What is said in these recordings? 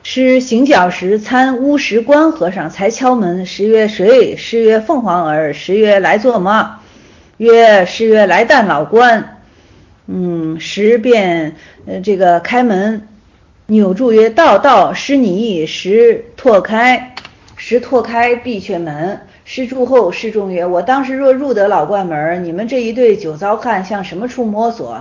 师行脚时参乌石观和尚才敲门，师曰谁？师曰凤凰儿。师曰来做么？师曰来诞老官。师便这个开门，扭住曰道，师你意。师拓开闭却门。师住后，师中曰我当时若入得老观门，你们这一对酒糟汉向什么处摸索？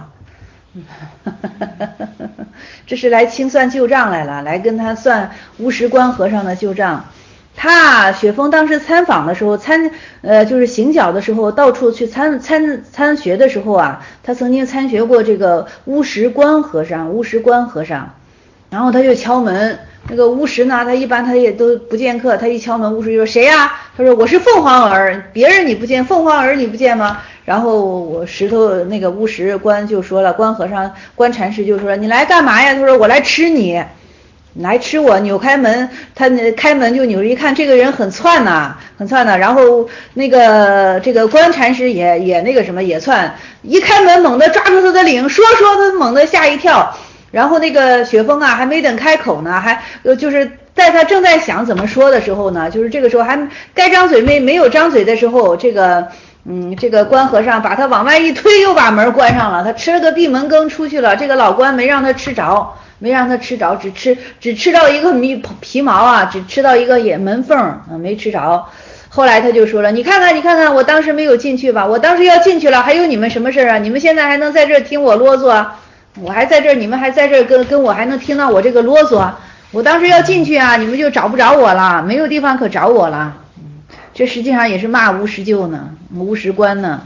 这是来清算旧账来了，来跟他算乌石观和尚的旧账。雪峰当时参访的时候，就是行脚的时候，到处去参学的时候啊，他曾经参学过这个乌石观和尚，然后他就敲门。那个巫石呢，他一般他也都不见客，他一敲门，巫石就说谁呀？他说我是凤凰儿，别人你不见，凤凰儿你不见吗？然后我那个巫石观就说了，关禅师就说你来干嘛呀？他说我来吃你来吃我。扭开门，他开门就扭着一看，这个人很窜呐。然后那个这个关禅师也那个什么也窜，一开门猛地抓住他的领，说他猛地吓一跳。然后那个雪峰啊，还没等开口呢，就是在他正在想怎么说的时候呢，就是这个时候还该张嘴没有张嘴的时候，这个关和尚把他往外一推，又把门关上了。他吃了个闭门羹出去了。这个老关没让他吃着，只吃到一个皮毛啊，只吃到一个门缝没吃着。后来他就说了，你看看，我当时没有进去吧？我当时要进去了，还有你们什么事啊？你们现在还能在这听我啰嗦啊？我还在这儿，你们还在这儿跟我还能听到我这个啰嗦？我当时要进去啊，你们就找不着我了，没有地方可找我了。这实际上也是骂乌石舅呢，乌石观呢。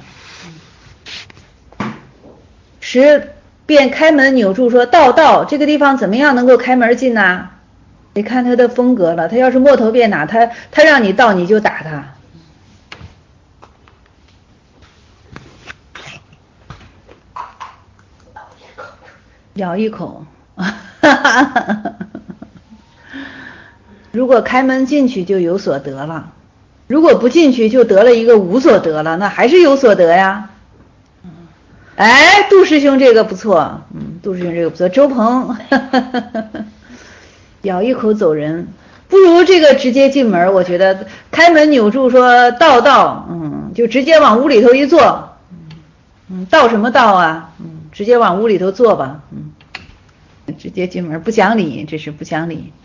师便开门扭住说道，这个地方怎么样能够开门进呢？你看他的风格了，他要是摸头便打，他让你到你就打他。咬一口如果开门进去就有所得了，如果不进去就得了一个无所得了，那还是有所得呀。杜师兄这个不错，周鹏咬一口走人，不如这个直接进门。我觉得开门扭住说道，就直接往屋里头一坐，道什么道啊？直接往屋里头坐吧，直接进门，不讲理，这是不讲理。